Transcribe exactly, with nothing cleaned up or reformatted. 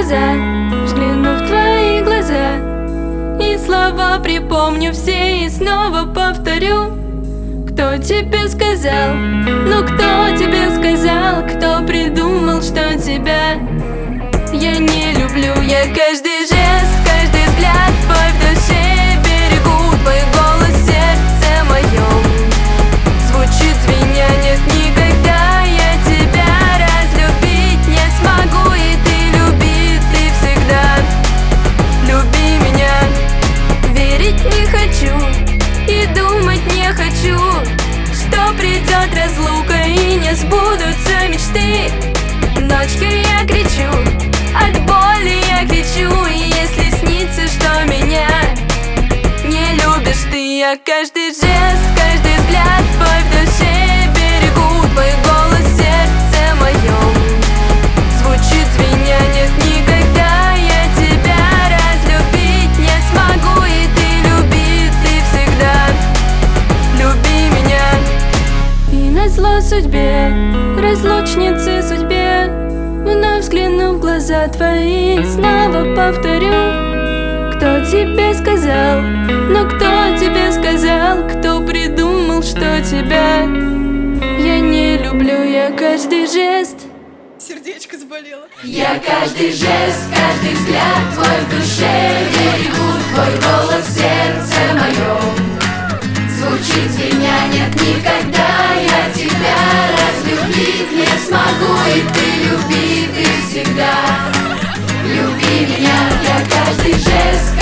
глаза, взгляну в твои глаза, и слова припомню все и снова повторю. Кто тебе сказал, ну кто тебе сказал, кто придумал, что тебя я не люблю? Я каждый жест, каждый взгляд твой в душе берегу, твой голос в сердце моем звучит звеня. Нет, никогда я тебя разлюбить не смогу, и ты люби, ты всегда люби меня. Верить не хочу и думать не хочу, что придет разлука и не сбудутся мечты. Ночью я кричу, от боли я кричу, и если снится, что меня не любишь ты, я каждый жест, каждый взгляд твой в душе берегу, твой голос в сердце моем звучит звеня. Нет, никогда я тебя разлюбить не смогу, и ты люби, ты всегда люби меня. И назло судьбе, разлучнице судьбе, вновь взгляну в глаза твои, снова повторю. Кто тебе сказал, ну кто тебе сказал, кто придумал, что тебя я не люблю? Я каждый жест, сердечко заболело. я каждый жест, каждый взгляд твой в душе берегу, твой голос в сердце моем звучит звеня. Нет, никогда я тебя разлюбить не смогу, и ты люби, ты всегда люби меня. Я каждый жест,